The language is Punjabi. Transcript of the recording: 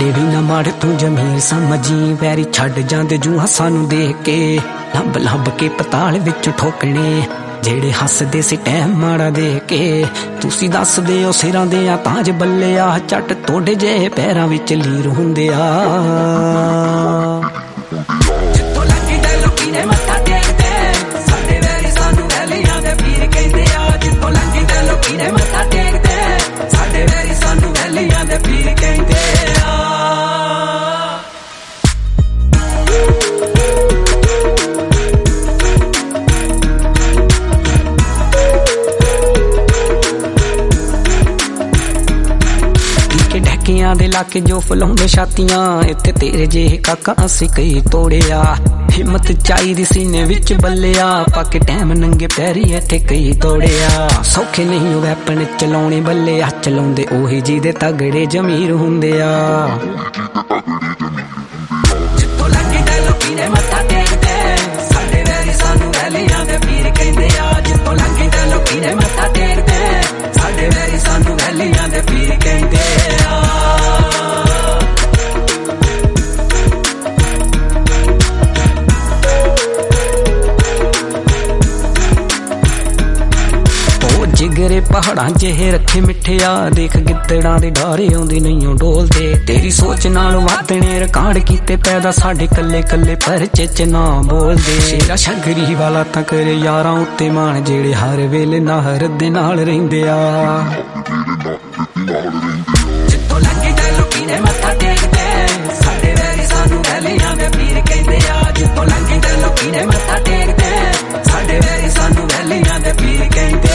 ਸਾਡੇ ਵੀ ਨਾ ਮਾੜ ਤੂੰ ਜ਼ਮੀਰ ਸਮਝੀ, ਵੈਰੀ ਛੱਡ ਜਾਂਦੇ ਜੂਹਾਂ ਸਾਨੂੰ ਦੇਖ ਕੇ, ਲੱਭ ਲੱਭ ਕੇ ਪਤਾਲ ਵਿੱਚ ਠੋਕਣੇ ਜਿਹੜੇ ਹੱਸਦੇ ਸੀ ਟੈਮ ਮਾੜਾ ਦੇ ਕੇ। ਤੁਸੀਂ ਦੱਸਦੇ ਹੋ ਸਿਰਾਂ ਦੇ ਆ ਤਾਜ ਬੱਲਿਆ, ਝੱਟ ਤੁਹਾਡੇ ਜਿਹੇ ਪੈਰਾਂ ਵਿੱਚ ਲੀਰ ਹੁੰਦੇ ਆ। ਜਿੱਥੋਂ ਲੰਘਦੇ ਲੋਕੀ ਨੇ ਮੱਥਾ ਟੇਕਦੇ, ਸਾਡੇ ਵੈਰੀ ਸਾਨੂੰ ਵੈਲੀਆਂ ਦੇ ਪੀਰ ਕਹਿੰਦੇ ਆ। ਜਿੱਥੋਂ ਲੰਘਦੇ ਲੋਕੀ ਨੇ ਮੱਥਾ ਟੇਕਦੇ, ਸਾਡੇ ਵੈਰੀ ਸਾਨੂੰ ਵੈਲੀਆਂ ਦੇ ਪੀਰ ਕਹਿੰਦੇ ਆ। ਢੱਕਿਆਂ ਦੇ ਲਾਕੇ ਜੋ ਫਲਾਉਂਦੇ ਛਾਤੀਆਂ, ਇੱਥੇ ਤੇਰੇ ਜਿਹੇ ਕਾਕਾ ਅਸੀਂ ਕਈ ਤੋੜਿਆ। ਹਿੰਮਤ ਚਾਹੀਦੀ ਸੀਨੇ ਵਿੱਚ ਬੱਲਿਆ, ਪਾਕੇ ਟੈਮ ਨੰਗੇ ਪੈਰੀ ਇੱਥੇ ਕਈ ਤੋੜਿਆ। ਸੌਖੇ ਨਹੀਂ ਉਹ ਵੈਪਨ ਚਲਾਉਣੇ ਬੱਲਿਆ, ਚਲਾਉਂਦੇ ਉਹੀ ਜਿਹਦੇ ਤਗੜੇ ਜ਼ਮੀਰ ਹੁੰਦੇ ਆ। ਜਿੱਥੋਂ ਲੰਘਦੇ ਲੋਕੀ ਨੇ ਮੱਥਾ ਟੇਕਦੇ, ਸਾਡੇ ਵੈਰੀ ਸਾਨੂੰ ਵੈਲੀਆਂ ਦੇ ਪੀਰ ਕਹਿੰਦੇ ਆ। ਜਿੱਥੋਂ ਲੰਘਦੇ ਲੋਕੀ ਨੇ ਮੱਥਾ ਟੇਕਦੇ, ਸਾਡੇ ਵੈਰੀ ਸਾਨੂੰ ਵੈਲੀਆਂ ਦੇ ਪੀਰ ਕਹਿੰਦੇ ਆ। ਜਿਗਰੇ ਪਹਾੜਾਂ ਜਿਹੇ ਰੱਖੇ ਮਿੱਠਿਆ, ਦੇਖ ਗਿੱਦੜਾਂ ਦੇ ਡਾਰੇ ਆਉਂਦੇ ਨਹੀਂਓ ਡੋਲਦੇ। ਤੇਰੀ ਸੋਚ ਨਾਲ ਵਾਦਣੇ ਰਿਕਾਰਡ ਕੀਤੇ ਪੈਦਾ, ਸਾਡੇ ਕੱਲੇ ਕੱਲੇ ਪਰਚੇ ਚ ਨਾ ਬੋਲਦੇ। ਸ਼ੇਰਾ ਸ਼ਗਰੀ ਵਾਲਾ ਤਾਂ ਕਰੇ ਯਾਰਾਂ ਉੱਤੇ ਮਾਣ, ਜਿਹੜੇ ਹਰ ਵੇਲੇ ਨਾਹਰ ਦੇ ਨਾਲ ਰਹਿੰਦੇ ਆ। ਜਿੱਥੋਂ ਲੰਘਦੇ ਲੋਕੀ ਨੇ ਮੱਥਾ ਟੇਕਦੇ, ਸਾਡੇ ਵੈਰੀ ਸਾਨੂੰ ਵੈਲੀਆਂ ਦੇ ਪੀਰ ਕਹਿੰਦੇ ਆ। ਜਿੱਥੋਂ ਲੰਘਦੇ ਲੋਕੀ ਨੇ ਮੱਥਾ ਟੇਕਦੇ, ਸਾਡੇ ਵੈਰੀ ਸਾਨੂੰ ਵੈਲੀਆਂ ਦੇ ਪੀਰ ਕਹਿੰਦੇ